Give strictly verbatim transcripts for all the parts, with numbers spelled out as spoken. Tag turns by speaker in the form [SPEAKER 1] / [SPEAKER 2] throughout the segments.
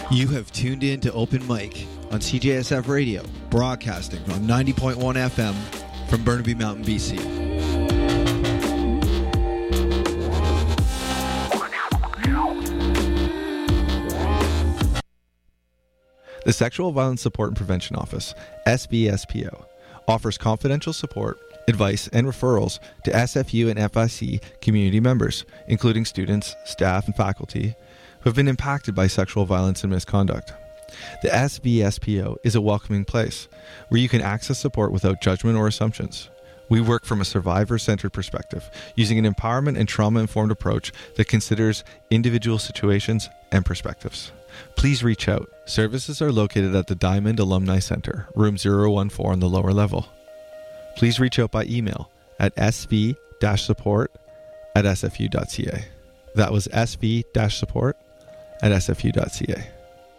[SPEAKER 1] You have tuned in to Open Mic on C J S F Radio, broadcasting on ninety point one F M from Burnaby Mountain, B C.
[SPEAKER 2] The Sexual Violence Support and Prevention Office, S V S P O, offers confidential support, advice, and referrals to S F U and F I C community members, including students, staff, and faculty who have been impacted by sexual violence and misconduct. The S V S P O is a welcoming place where you can access support without judgment or assumptions. We work from a survivor-centered perspective, using an empowerment and trauma-informed approach that considers individual situations and perspectives. Please reach out. Services are located at the Diamond Alumni Center, room zero one four on the lower level. Please reach out by email at s v dash support at s f u dot c a. That was s v dash support at s f u dot c a.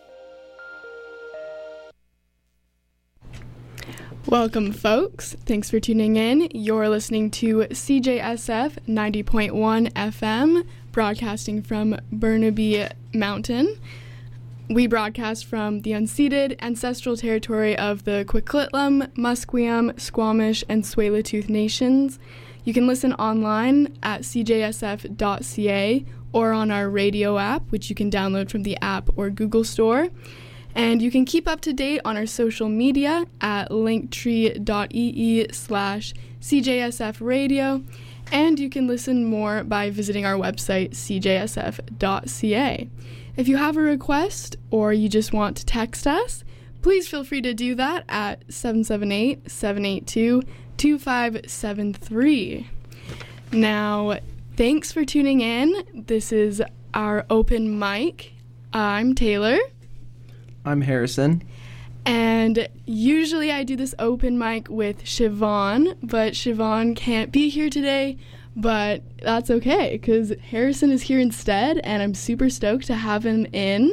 [SPEAKER 3] Welcome, folks. Thanks for tuning in. You're listening to C J S F ninety point one F M, broadcasting from Burnaby Mountain. We broadcast from the unceded ancestral territory of the Coquitlam, Musqueam, Squamish, and Tsleil-Waututh nations. You can listen online at c j s f dot c a or on our radio app, which you can download from the App or Google Store. And you can keep up to date on our social media at linktree dot e e slash c j s f radio. And you can listen more by visiting our website, c j s f dot c a. If you have a request or you just want to text us, please feel free to do that at seven seven eight, seven eight two, two five seven three. Now, thanks for tuning in. This is our open mic. I'm Taylor.
[SPEAKER 4] I'm Harrison.
[SPEAKER 3] And usually I do this open mic with Siobhan, but Siobhan can't be here today. But that's okay, because Harrison is here instead, and I'm super stoked to have him in.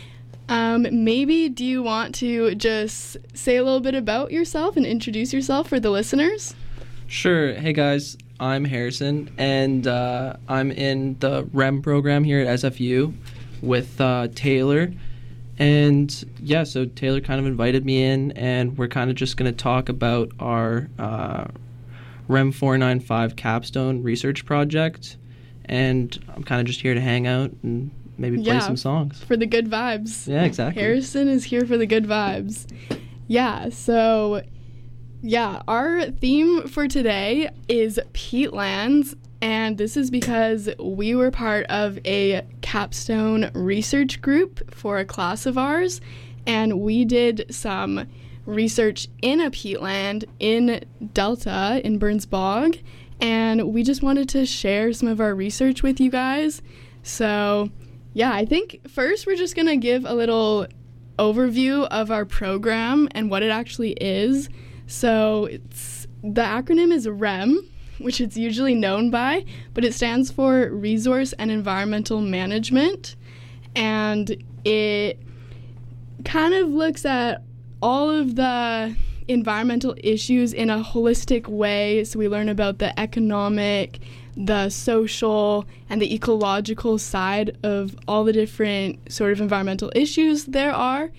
[SPEAKER 3] Um, maybe do you want to just say a little bit about yourself and introduce yourself for the listeners?
[SPEAKER 4] Sure. Hey, guys. I'm Harrison, and uh, I'm in the R E M program here at S F U with uh, Taylor. And, yeah, so Taylor kind of invited me in, and we're kind of just going to talk about our Uh, R E M four ninety-five capstone research project, and I'm kind of just here to hang out and maybe play
[SPEAKER 3] yeah,
[SPEAKER 4] some songs.
[SPEAKER 3] For the good vibes.
[SPEAKER 4] Yeah, exactly.
[SPEAKER 3] Harrison is here for the good vibes. Yeah, so, yeah, our theme for today is peatlands, and this is because we were part of a capstone research group for a class of ours, and we did some research in a peatland in Delta, in Burns Bog, and we just wanted to share some of our research with you guys. So, yeah, I think first we're just going to give a little overview of our program and what it actually is. So, it's the acronym is R E M, which it's usually known by, but it stands for Resource and Environmental Management, and it kind of looks at all of the environmental issues in a holistic way. So we learn about the economic, the social, and the ecological side of all the different sort of environmental issues there are.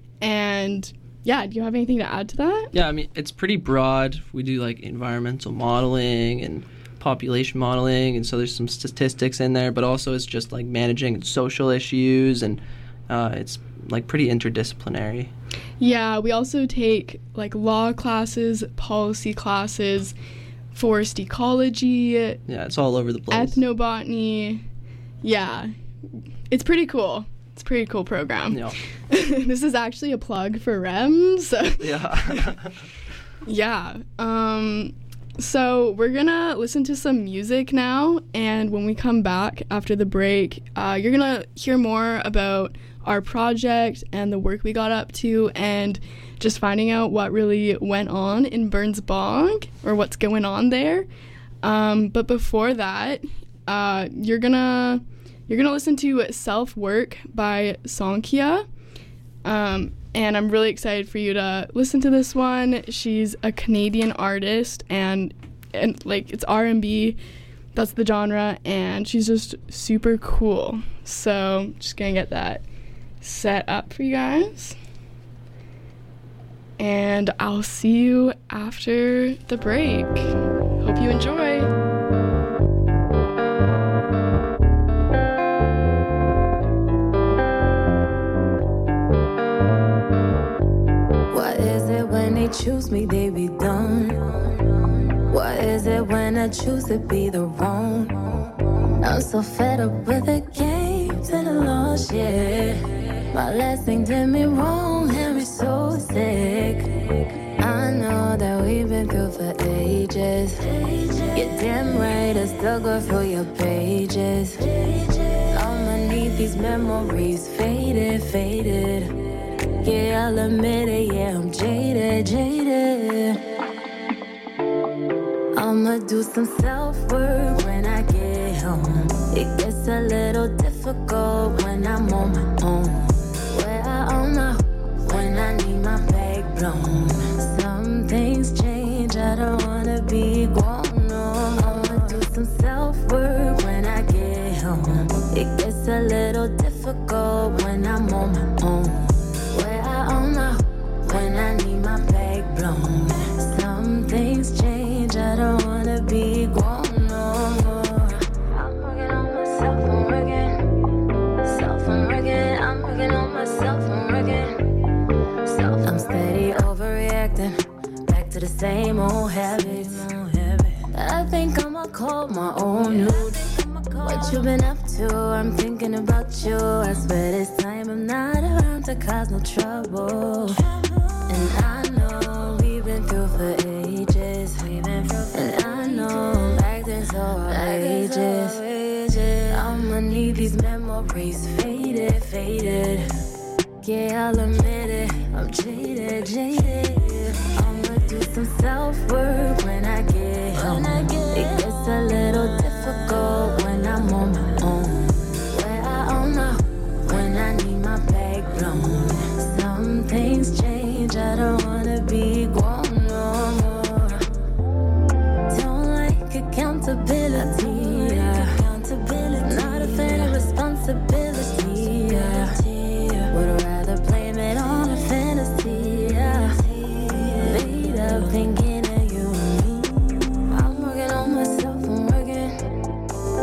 [SPEAKER 3] And yeah, do you have anything to add to that?
[SPEAKER 4] Yeah, I mean, it's pretty broad. We do like environmental modeling and population modeling, and so there's some statistics in there, but also it's just like managing social issues, and uh, it's like pretty interdisciplinary.
[SPEAKER 3] Yeah, we also take like law classes, policy classes, forest ecology.
[SPEAKER 4] Yeah, it's all over the place.
[SPEAKER 3] Ethnobotany. Yeah, it's pretty cool. It's a pretty cool program.
[SPEAKER 4] Yeah.
[SPEAKER 3] This is actually a plug for R E M. So
[SPEAKER 4] yeah.
[SPEAKER 3] yeah. Um, so we're gonna listen to some music now, and when we come back after the break, uh, you're gonna hear more about our project and the work we got up to, and just finding out what really went on in Burns Bog, or what's going on there. Um, but before that, uh, you're gonna you're gonna listen to Self Work by Songkia, um, and I'm really excited for you to listen to this one. She's a Canadian artist, and and like it's R and B, that's the genre, and she's just super cool. So just gonna get that set up for you guys. And I'll see you after the break. Hope you enjoy.
[SPEAKER 5] What is it when they choose me, they be done? What is it when I choose to be the wrong? I'm so fed up with the games and the loss, yeah. My last thing did me wrong, had me so sick. I know that we've been through for ages. You're damn right, I still go through your pages. I'ma need these memories faded, faded. Yeah, I'll admit it, yeah, I'm jaded, jaded. I'ma do some self-work when I get home. It gets a little difficult when I'm on my own. Where I own my when I need my back blown. Some things change, I don't wanna be grown, no. I'ma do some self-work when I get home. It gets a little difficult when I'm on my own. Where I own my when I need my back blown. Some things change, I don't wanna be grown no more. I'm working on myself, I'm working. Self, I'm working. I'm working on myself, I'm working. Self, I'm steady overreacting. Back to the same old habits. I think I'ma call my own mood. What you been up to? I'm thinking about you. I swear this time I'm not around to cause no trouble. And I know we've been through for ages. And I know I'm acting so outrageous. I'ma need these memories faded, faded. Yeah, I'll admit it, I'm jaded, jaded. I'ma do some self-work when I get home. It gets a little difficult when I'm on my own. Where I own my when I need my back blown. Some things change, I don't wanna be grown no more. Don't like accountability, yeah. Not a fan of responsibility, yeah. Would rather blame it on a fantasy, yeah. Made up thinking of you and me. I'm working on myself, I'm working.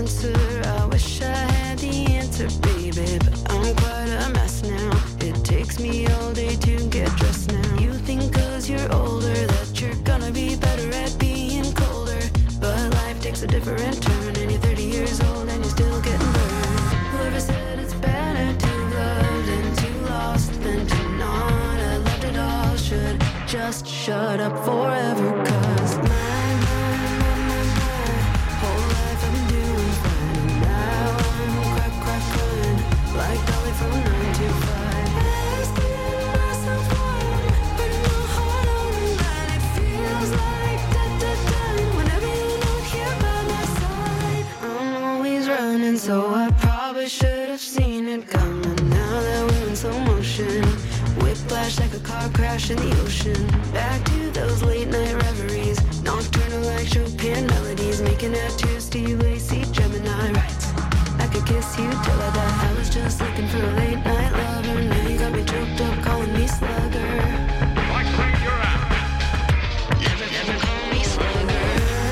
[SPEAKER 5] cancer. I wish I had the answer, baby, but I'm quite a mess now. It takes me all day to get dressed now. You think cause you're older that you're gonna be better at being colder, but life takes a different turn, and you're thirty years old and you're still getting burned. Whoever said it's better to love than to lost than to not have loved it all should just shut up forever, cause my, my, my, my, my whole life I've been doing fine, and now I'm crack, crack, crying like Dolly from nine to five. Asking myself why I'm putting my heart on the line. It feels like da da da whenever you're not here by my side. I'm always running, so I probably should have seen it coming. Now that we're in slow motion, whiplash like a car crash in the ocean. Back to those late night reveries, nocturnal like Chopin melodies, making out to Steve Lacy, Gemini rights. I could kiss you till I die. I was just looking for a late night lover. Now you got me choked up, calling me slugger.
[SPEAKER 6] Like Frank, you're out.
[SPEAKER 5] Never, never call me slugger.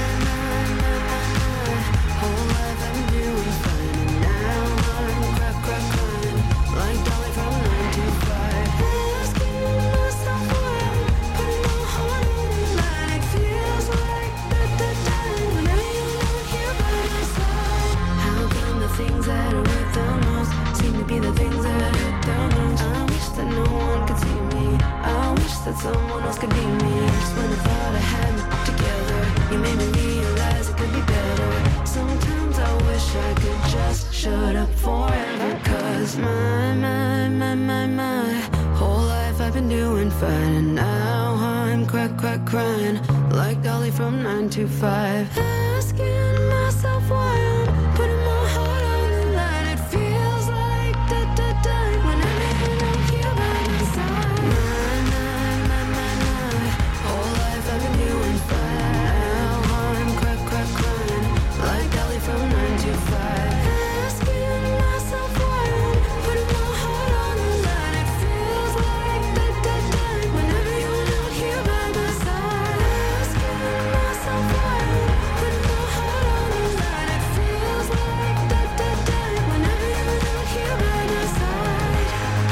[SPEAKER 5] Whole life I've been doing fine, and now I'm crack, crack, crying like Dolly from nine to five. Asking myself why I'm putting my heart on the line. It feels like that the time whenever you're not here by my side. How come the things that are worth the most seem to be the things that hurt the most? I wish that no one could see me. I wish that someone else could be me. Just when I thought I had it together, you made me realize it could be better. Sometimes I wish I could just shut up forever, cause my, my, my, my, my whole life I've been doing fine, and now I'm crack, crack, crying like Dolly from nine to five. Asking myself why I'm putting my heart on the line. It feels like da da da whenever you're not here by my side. My, my, my, my, my whole life I've been doing fine. Now I'm crack, crack, crying like Dolly from nine to five. Asking myself why I'm putting my heart on the line. It feels like da da da whenever you're not here by my side. Asking myself why I'm putting my heart on the line. It feels like da da da whenever you're not here by my side.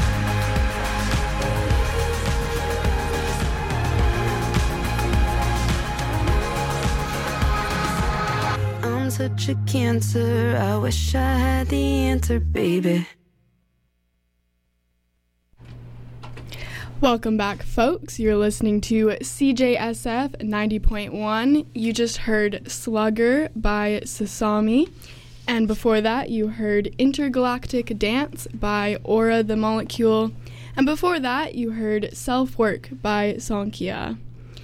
[SPEAKER 5] I'm such a cancer. I wish I had the answer, baby.
[SPEAKER 3] Welcome back, folks. You're listening to C J S F ninety point one. You just heard Slugger by Sasami. And before that, you heard Intergalactic Dance by Aura the Molecule. And before that, you heard Self-Work by Sankhya.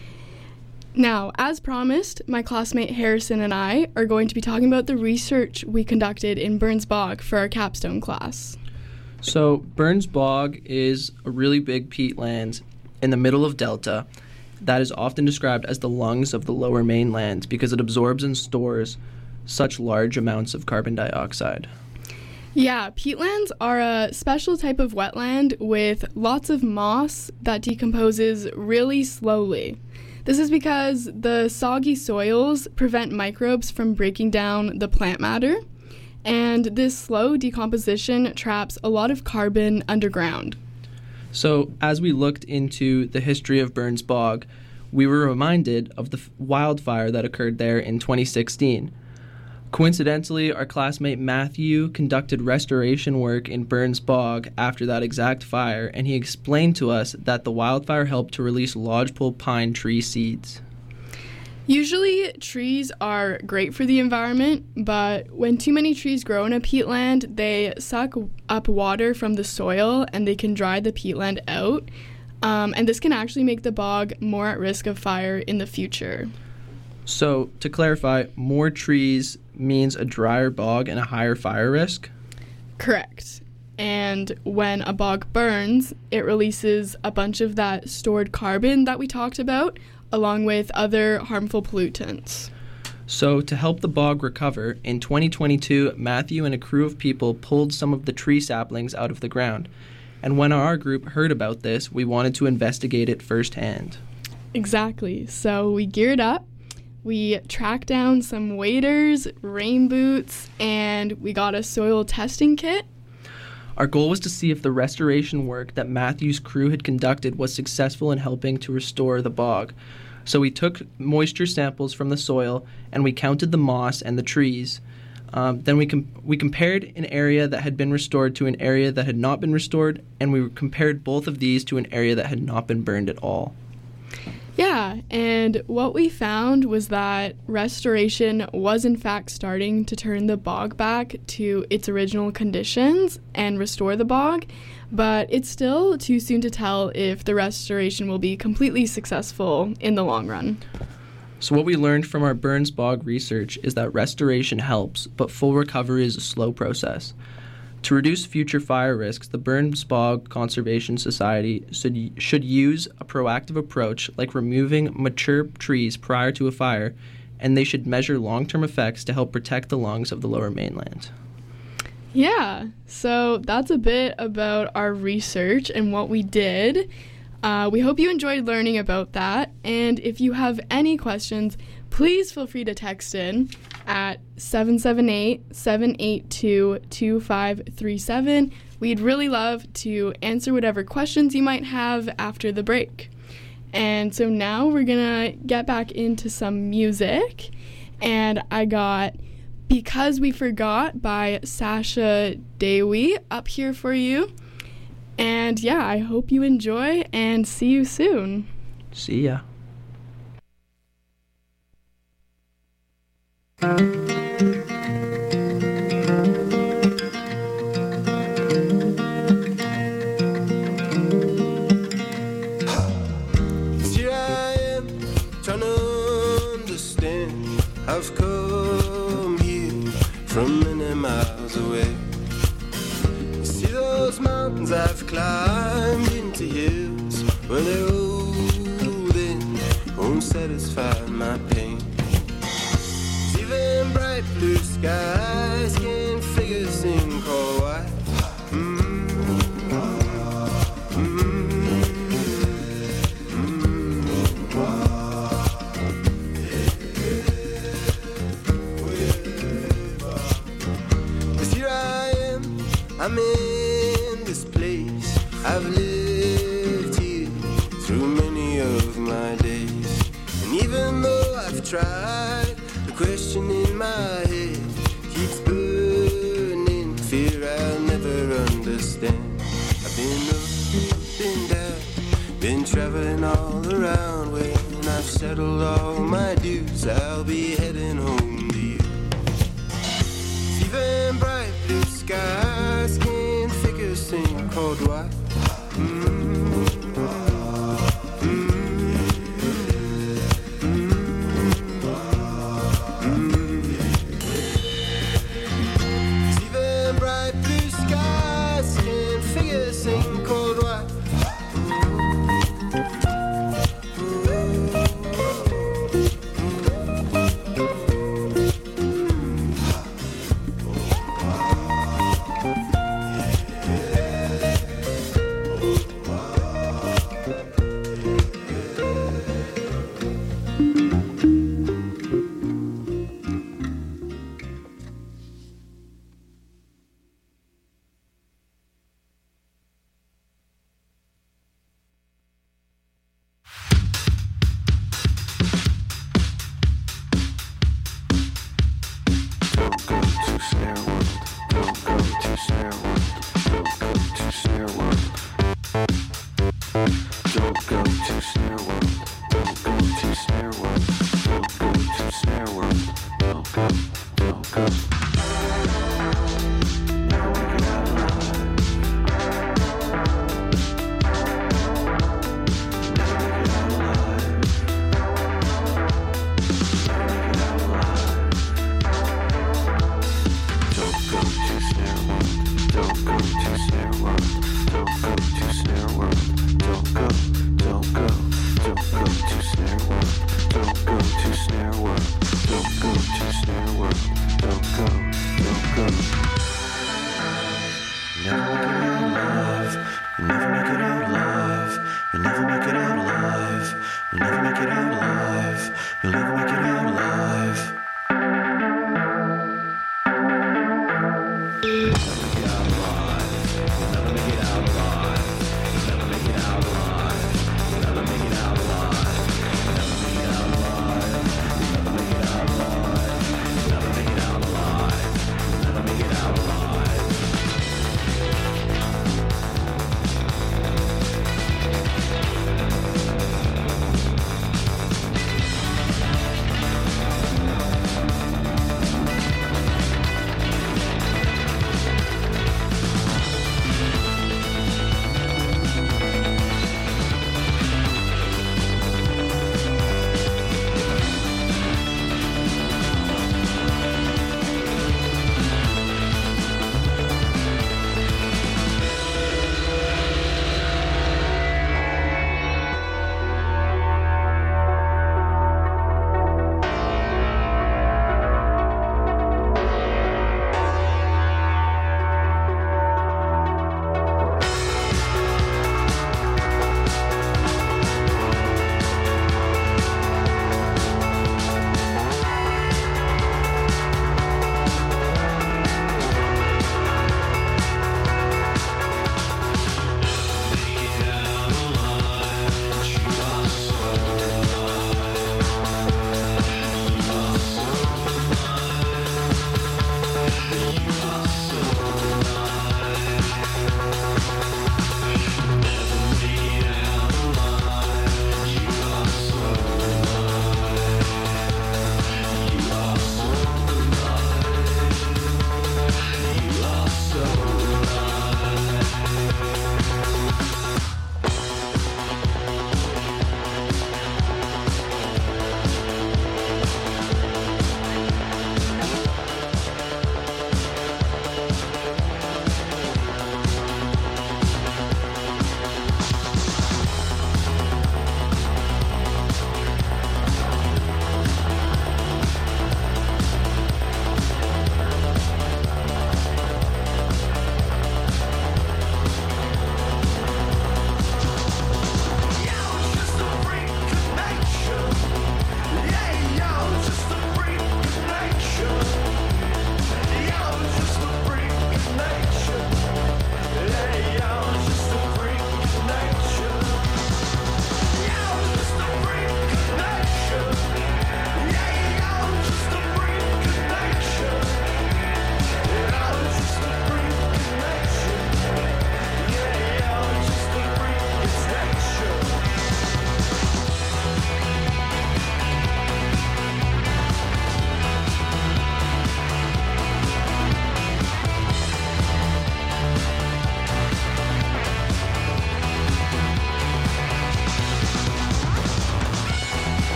[SPEAKER 3] Now, as promised, my classmate Harrison and I are going to be talking about the research we conducted in Burns Bog for our capstone class.
[SPEAKER 4] So Burns Bog is a really big peatland in the middle of Delta that is often described as the lungs of the lower mainland because it absorbs and stores such large amounts of carbon dioxide.
[SPEAKER 3] Yeah, peatlands are a special type of wetland with lots of moss that decomposes really slowly. This is because the soggy soils prevent microbes from breaking down the plant matter, and this slow decomposition traps a lot of carbon underground.
[SPEAKER 4] So as we looked into the history of Burns Bog, we were reminded of the f- wildfire that occurred there in twenty sixteen. Coincidentally, our classmate Matthew conducted restoration work in Burns Bog after that exact fire, and he explained to us that the wildfire helped to release lodgepole pine tree seeds.
[SPEAKER 3] Usually, trees are great for the environment, but when too many trees grow in a peatland, they suck up water from the soil and they can dry the peatland out. Um, and this can actually make the bog more at risk of fire in the future.
[SPEAKER 4] So, to clarify, more trees means a drier bog and a higher fire risk?
[SPEAKER 3] Correct. And when a bog burns, it releases a bunch of that stored carbon that we talked about, along with other harmful pollutants.
[SPEAKER 4] So, to help the bog recover, in twenty twenty-two, Matthew and a crew of people pulled some of the tree saplings out of the ground. And when our group heard about this, we wanted to investigate it firsthand.
[SPEAKER 3] Exactly. So we geared up. we tracked down some waders, rain boots, and we got a soil testing kit.
[SPEAKER 4] Our goal was to see if the restoration work that Matthew's crew had conducted was successful in helping to restore the bog. So we took moisture samples from the soil and we counted the moss and the trees. Um, then we com- we compared an area that had been restored to an area that had not been restored, and we compared both of these to an area that had not been burned at all.
[SPEAKER 3] Yeah, and what we found was that restoration was in fact starting to turn the bog back to its original conditions and restore the bog, but it's still too soon to tell if the restoration will be completely successful in the long run.
[SPEAKER 4] So what we learned from our Burns Bog research is that restoration helps, but full recovery is a slow process. To reduce future fire risks, the Burns Bog Conservation Society should, should use a proactive approach like removing mature trees prior to a fire, and they should measure long-term effects to help protect the lungs of the Lower Mainland.
[SPEAKER 3] Yeah, so that's a bit about our research and what we did. Uh, we hope you enjoyed learning about that, and if you have any questions, please feel free to text in at seven seven eight, seven eight two, two five three seven. We'd really love to answer whatever questions you might have after the break. And so now we're gonna get back into some music, and I got Because We Forgot by Sasha Dewi up here for you. And yeah, I hope you enjoy and see you soon.
[SPEAKER 4] See ya.
[SPEAKER 7] Here I am, trying to understand. I've come here from many miles away. You see those mountains I've climbed into hills where they're old and won't satisfy my pain. Even bright blue skies can figure this thing called white. Mm-hmm. Mm-hmm. I'm in this place, I've lived here through many of my days. And even though I've tried, the question in my head keeps burning, fear I'll never understand. I've been up, been down, been traveling all around. When I've settled all my dues, I'll be heading home to you. Even bright blue skies can figure this thing called white. Mm-hmm.
[SPEAKER 8] Snare world, don't go to snare world, don't go.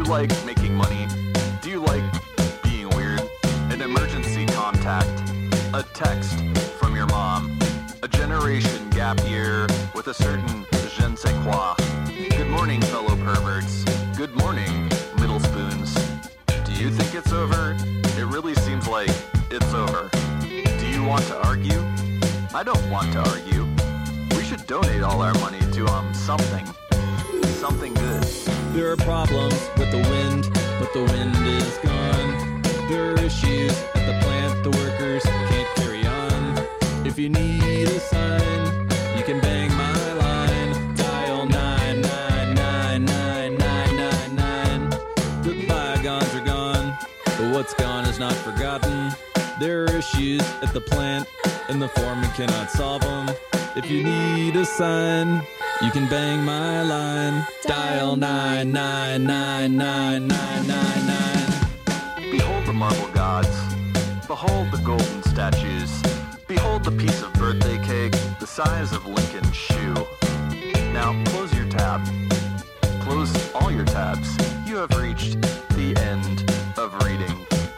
[SPEAKER 8] like making money? Do you like being weird? An emergency contact, a text from your mom, a generation gap year with a certain je ne sais quoi. Good morning, fellow perverts. Good morning, middle spoons. Do you think it's over? It really seems like it's over. Do you want to argue? I don't want to argue. We should donate all our money to, um, something. Something good.
[SPEAKER 9] There are problems with the wind, but the wind is gone. There are issues at the plant, the workers can't carry on. If you need a sign, you can bang my line. Dial nine nine nine nine nine nine nine. The bygones are gone, but what's gone is not forgotten. There are issues at the plant, and the foreman cannot solve them. If you need a sign, you can bang my line. Dial nine nine nine nine nine nine nine.
[SPEAKER 8] Behold the marble gods. Behold the golden statues. Behold the piece of birthday cake the size of Lincoln's shoe. Now close your tab. Close all your tabs. You have reached the end of reading.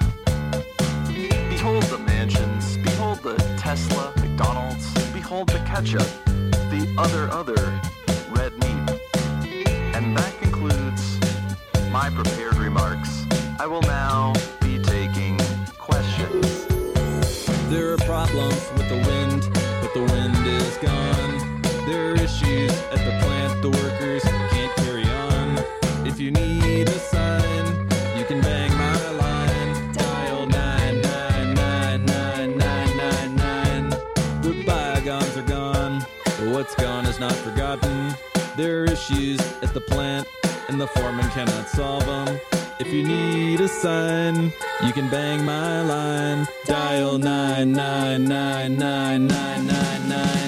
[SPEAKER 8] Behold the mansions. Behold the Tesla, McDonald's. Behold the ketchup. The other other red meat. And that concludes my prepared remarks. I will now be taking questions.
[SPEAKER 9] There are problems with the wind, but the wind is gone. There are issues at the plant, the workers can't carry on. If you need a sign, you can bang my line. Dial nine nine nine nine nine nine nine. The bygones are gone, but what's gone is not forgotten. There are issues at the plant, and the foreman cannot solve them. If you need a sign, you can bang my line. Dial nine nine nine nine nine nine nine.